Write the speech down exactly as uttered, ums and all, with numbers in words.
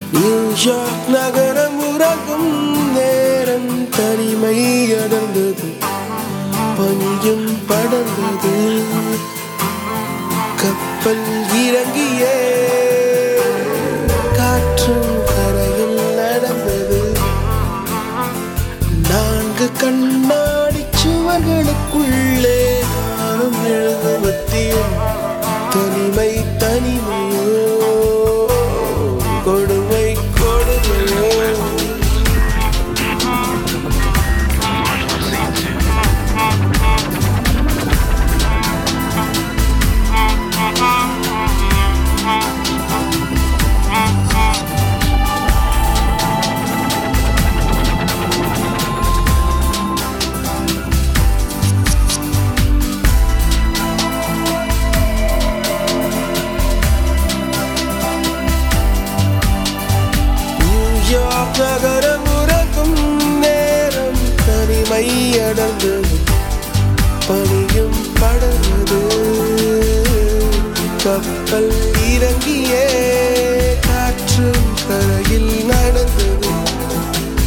New York நகரம் உறங்கும் நேரம் தனிமை அடர்ந்தது, பனியும் படர்ந்தது. கப்பல் இறங்கியே காற்றும் கரையில் நடந்தது. நான்கு கண்ணாடி சுவர்களுக்குள்ளே நானும் எழுதுவத்தியும் தனிமை தனிமையோ கொடுமை கொடுமையோ. நகரம் உறங்கும் நேரம் தனிமை அடர்ந்தது, பனியும் படர்ந்தது. கப்பல்